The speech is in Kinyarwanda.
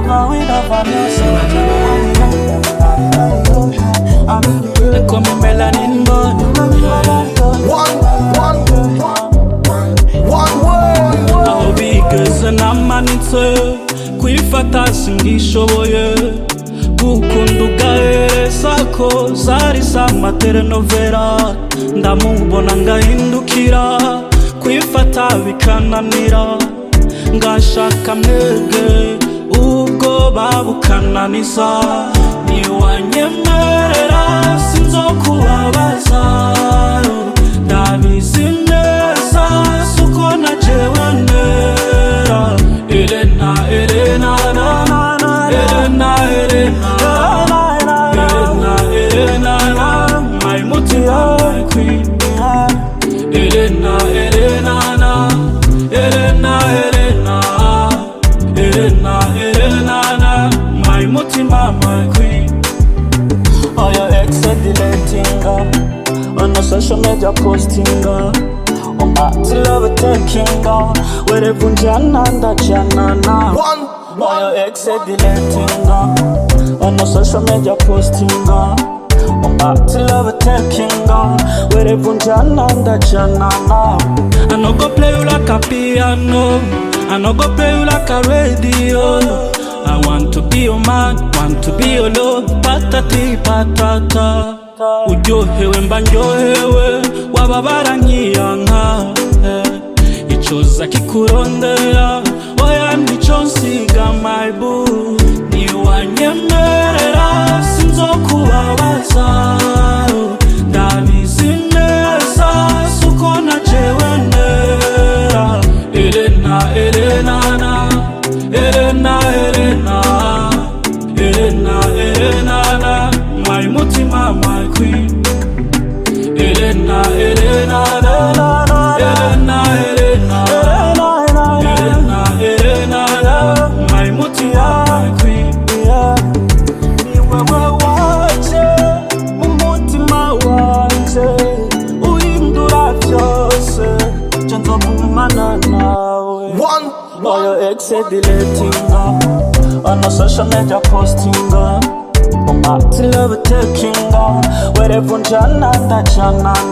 They call me melanin boy. Aho bigeze namanitse kwifata singishoboye gukunda ugahereza ko zari z'amaterenovera ndamubona ngahindukira kwifata bikananira ngashaka mwebwe ubwo babukananiza niwanyemerera sinzokubabaza ndabizi neza suko najewe nera Elena Elena Elena Elena Elena my mutima my queen Elena Elena Elena Elena Elena my mutima my queen. Oh your ex deleting on the social media posting on back to love taking wherever jana ndachana na oh your ex deleting on the social media posting on back to love taking wherever jana ndachana na I no go play you like a piano I no go play you like a radio I want to be your man, want to be your love patati patata Ujohewe mba njohewe wababara nkiyanka Icoza kikurondera oya nico nsiga my boo Niwanyemerera sinzokubabaza ndabizi neza suko najewe nera Elena Elena Elena Elena Elena my mutima my queen Elena Elena Elena Elena my mutima my queen ni wewe wache umutima wanje uhindura byose je nzogumana nawe oh your ex deleting on the social media posting on back to love taking wherever jana ndachana